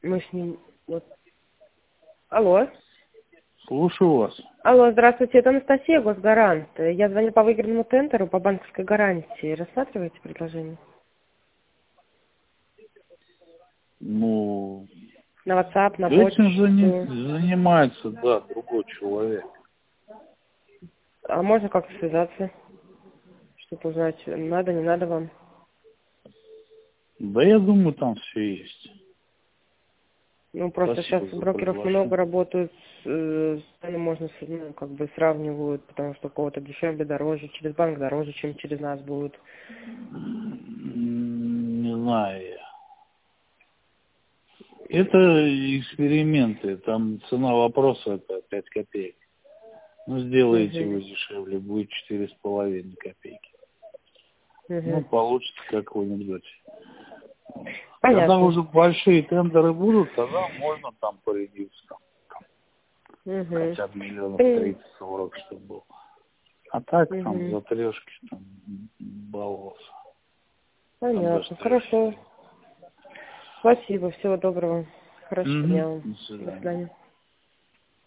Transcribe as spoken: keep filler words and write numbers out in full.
Мы с ним... Вот. Алло. Слушаю вас. Алло, здравствуйте, это Анастасия, Госгарант. Я звоню по выигранному тендеру по банковской гарантии. Рассматриваете предложение? Ну, На WhatsApp, на почту. этим зани- занимается, да, другой человек. А можно как-то связаться, чтобы узнать, надо, не надо вам? Да, я думаю, там все есть. Ну, просто Спасибо сейчас за брокеров приглашение. много работают, с, э, с цены можно, с- ну, как бы сравнивают, потому что у кого-то дешевле, дороже, через банк дороже, чем через нас будет. М, Не знаю я. Это эксперименты, там цена вопроса это пять копеек. Ну, сделаете Угу. вы дешевле, будет четыре с половиной копейки. Ну, Угу. получится какой-нибудь. Вот. Когда Понятно. уже большие тендеры будут, тогда можно там порядиться. Там, Угу. хотя бы миллионов Пон- тридцать-сорок, чтобы было. А так там Угу. за трешки там баловался. Там даже Понятно. трешки. Хорошо. Спасибо. Всего доброго. Хорошего дня Угу. вам. До До свидания. свидания.